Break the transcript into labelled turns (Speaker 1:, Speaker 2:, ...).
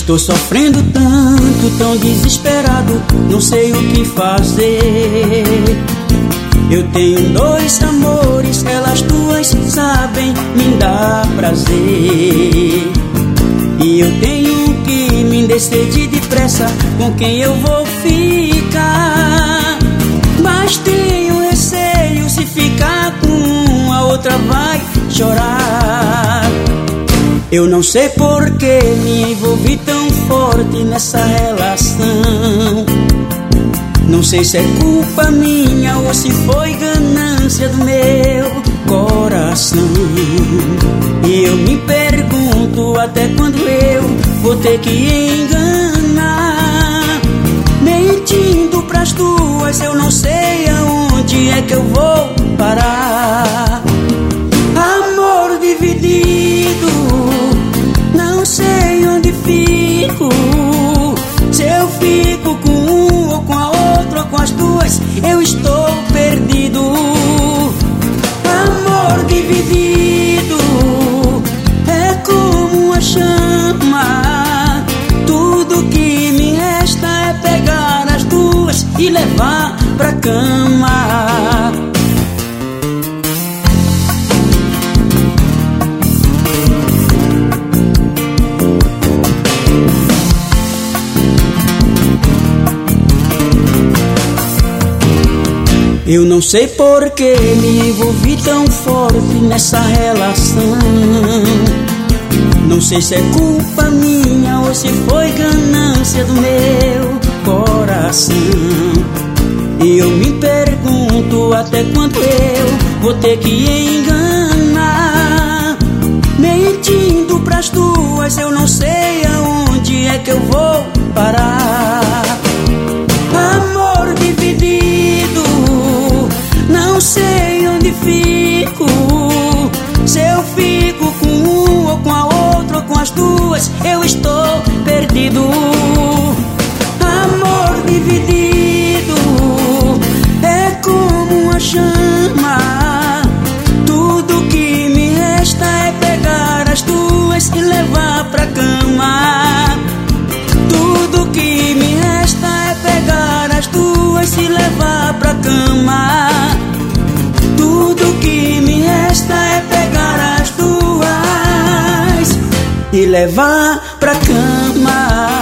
Speaker 1: Estou sofrendo tanto, tão desesperado, não sei o que fazer. Eu tenho 2 amores, elas 2 sabem me dar prazer. E eu tenho que me decidir depressa com quem eu vou ficar. Mas tenho receio, se ficar com a outra vai chorar. Eu não sei por que me envolvi tão forte nessa relação. Não sei se é culpa minha ou se foi ganância do meu coração. E eu me pergunto até quando eu vou ter que enganar. Mentindo pras 2, eu não sei aonde é que eu vou parar. Amor dividido, não sei onde fico. Se eu fico com um ou com a outra ou com as 2, eu estou perdido. Amor dividido é como uma chama. Tudo que me resta é pegar as 2 e levar pra cama. Eu não sei por que me envolvi tão forte nessa relação. Não sei se é culpa minha ou se foi ganância do meu coração. E eu me pergunto até quando eu vou ter que enganar. Mentindo pras 2, eu não sei aonde é que eu vou parar. Amor dividido, não sei onde fico. Se eu fico com um ou com a outra ou com as 2, eu estou perdido. Amor dividido é como uma chama. Tudo que me resta é pegar as 2 e levar pra cama. Tudo que me resta é pegar as 2 e levar pra cama. Tudo que me resta é pegar as 2 e levar pra cama.